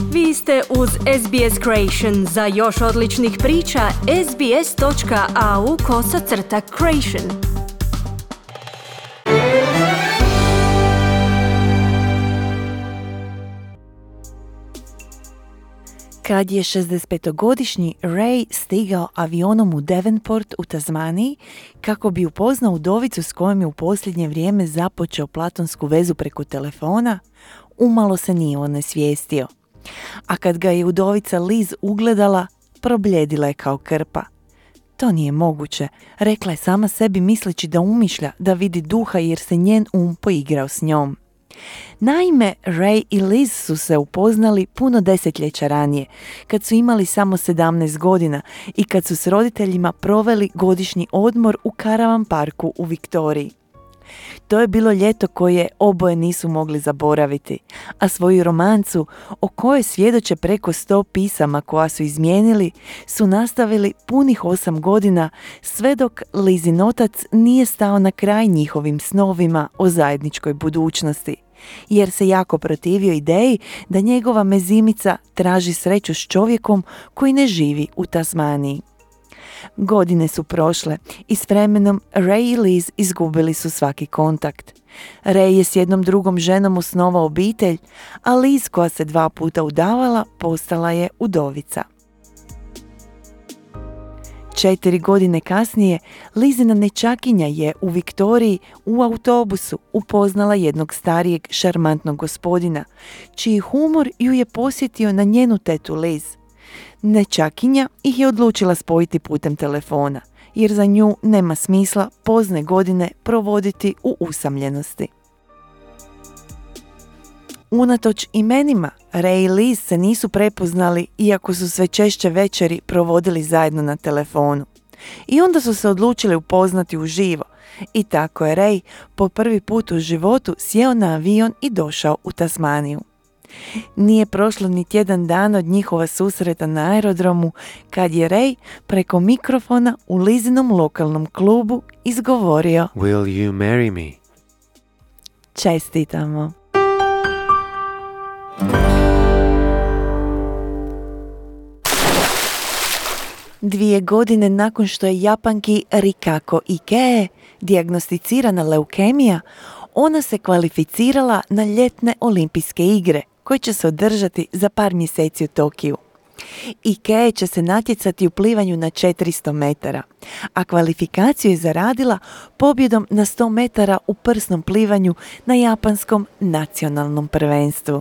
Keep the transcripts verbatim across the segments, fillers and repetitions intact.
Vi ste uz S B S Creation. Za još odličnih priča, sbs.au kosacrta creation. Kad je šezdesetpetogodišnji Ray stigao avionom u Devonport u Tasmaniji kako bi upoznao udovicu s kojom je u posljednje vrijeme započeo platonsku vezu preko telefona, umalo se nije onesvijestio. A kad ga je udovica Liz ugledala, probljedila je kao krpa. To nije moguće, rekla je sama sebi misleći da umišlja da vidi duha jer se njen um poigrao s njom. Naime, Ray i Liz su se upoznali puno desetljeća ranije, kad su imali samo sedamnaest godina i kad su s roditeljima proveli godišnji odmor u Caravan parku u Viktoriji. To je bilo ljeto koje oboje nisu mogli zaboraviti, a svoju romancu, o kojoj svjedoče preko sto pisama koja su izmijenili, su nastavili punih osam godina, sve dok Lizin otac nije stao na kraj njihovim snovima o zajedničkoj budućnosti, jer se jako protivio ideji da njegova mezimica traži sreću s čovjekom koji ne živi u Tasmaniji. Godine su prošle i s vremenom Ray i Liz izgubili su svaki kontakt. Ray je s jednom drugom ženom osnovao obitelj, a Liz, koja se dva puta udavala, postala je udovica. Četiri godine kasnije, Lizina nečakinja je u Viktoriji u autobusu upoznala jednog starijeg šarmantnog gospodina, čiji humor ju je posjetio na njenu tetu Liz. Nečakinja ih je odlučila spojiti putem telefona, jer za nju nema smisla pozne godine provoditi u usamljenosti. Unatoč imenima, Ray i Liz se nisu prepoznali iako su sve češće večeri provodili zajedno na telefonu. I onda su se odlučili upoznati uživo. I tako je Ray po prvi put u životu sjeo na avion i došao u Tasmaniju. Nije prošlo ni tjedan dana od njihova susreta na aerodromu kad je Ray preko mikrofona u Lizinom lokalnom klubu izgovorio: Will you marry me? Čestitamo. Dvije godine nakon što je Japanki Rikako Ikee dijagnosticirana leukemija, ona se kvalificirala na ljetne olimpijske igre koje će se održati za par mjeseci u Tokiju. Ikee će se natjecati u plivanju na četiristo metara, a kvalifikaciju je zaradila pobjedom na sto metara u prsnom plivanju na japanskom nacionalnom prvenstvu.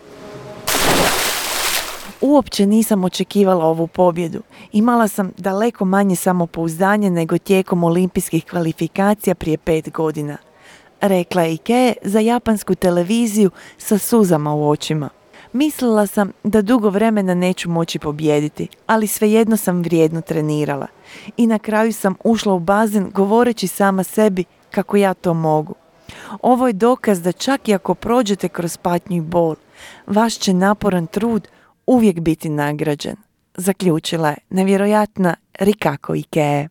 Uopće nisam očekivala ovu pobjedu. Imala sam daleko manje samopouzdanje nego tijekom olimpijskih kvalifikacija prije pet godina. Rekla je Ikee za japansku televiziju sa suzama u očima. Mislila sam da dugo vremena neću moći pobijediti, ali svejedno sam vrijedno trenirala. I na kraju sam ušla u bazen govoreći sama sebi kako ja to mogu. Ovo je dokaz da čak i ako prođete kroz patnju i bol, vaš će naporan trud uvijek biti nagrađen. Zaključila je nevjerojatna Rikako Ikee.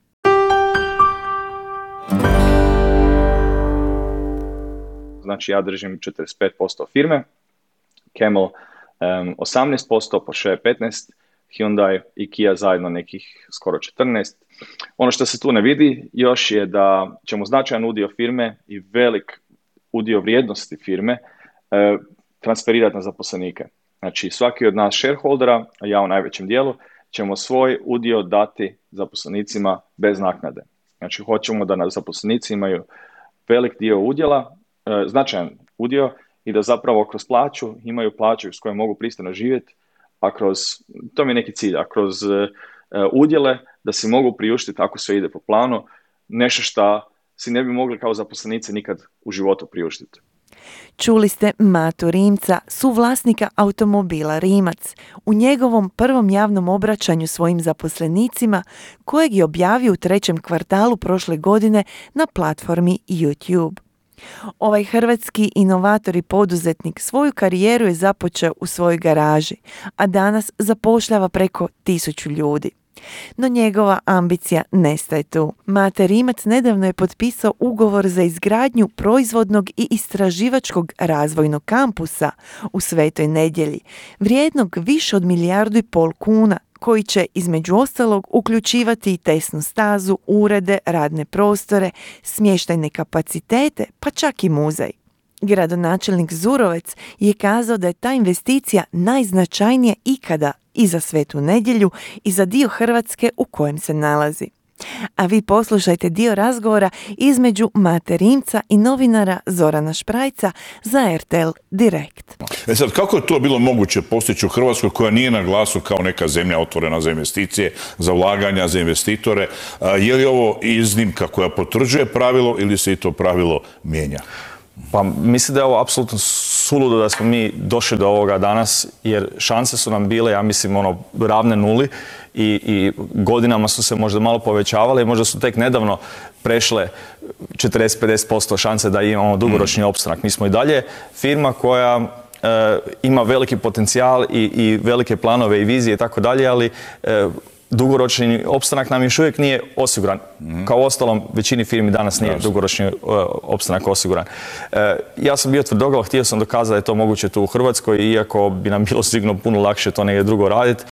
Znači ja držim četrdeset pet posto firme, Camel um, osamnaest posto, Porsche petnaest, Hyundai i Kia zajedno nekih skoro četrnaest. Ono što se tu ne vidi još je da ćemo značajan udio firme i velik udio vrijednosti firme uh, transferirati na zaposlenike. Znači svaki od nas shareholdera, a ja u najvećem dijelu, ćemo svoj udio dati zaposlenicima bez naknade. Znači hoćemo da nas zaposlenici imaju velik dio udjela, značajan udio i da zapravo kroz plaću imaju plaću s kojom mogu pristojno živjeti, a kroz, to mi je neki cilj, a kroz uh, udjele da si mogu priuštiti ako sve ide po planu, nešto što si ne bi mogli kao zaposlenici nikad u životu priuštiti. Čuli ste Matu Rimca, suvlasnika automobila Rimac, u njegovom prvom javnom obraćanju svojim zaposlenicima, kojeg je objavio u trećem kvartalu prošle godine na platformi YouTube. Ovaj hrvatski inovator i poduzetnik svoju karijeru je započeo u svojoj garaži, a danas zapošljava preko tisuću ljudi. No njegova ambicija nestaje tu. Mate Rimac nedavno je potpisao ugovor za izgradnju proizvodnog i istraživačkog razvojnog kampusa u Svetoj Nedjelji, vrijednog više od milijardu i pol kuna, koji će između ostalog uključivati i tesnu stazu, urede, radne prostore, smještajne kapacitete, pa čak i muzej. Gradonačelnik Zurovec je kazao da je ta investicija najznačajnija ikada i za Svetu Nedjelju i za dio Hrvatske u kojem se nalazi. A vi poslušajte dio razgovora između Mate Rimca i novinara Zorana Šprajca za R T L Direkt. E sad, kako je to bilo moguće postići u Hrvatskoj koja nije na glasu kao neka zemlja otvorena za investicije, za ulaganja, za investitore? Je li ovo iznimka koja potvrđuje pravilo ili se i to pravilo mijenja? Pa mislim da je ovo apsolutno suludo da smo mi došli do ovoga danas, jer šanse su nam bile, ja mislim, ono, ravne nuli i, i godinama su se možda malo povećavale i možda su tek nedavno prešle četrdeset do pedeset posto šanse da imamo dugoročni opstanak. Mi smo i dalje firma koja e, ima veliki potencijal i, i velike planove i vizije i tako dalje, ali e, dugoročni opstanak nam još uvijek nije osiguran. Mm. Kao ostalom, većini firmi danas nije Jasne. dugoročni uh, opstanak osiguran. Uh, ja sam bio tvrdoglav, htio sam dokazati da je to moguće tu u Hrvatskoj, iako bi nam bilo sigurno puno lakše to negdje drugo raditi.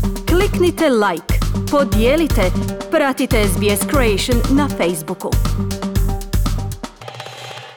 Kliknite like, podijelite, pratite S B S Creation na Facebooku.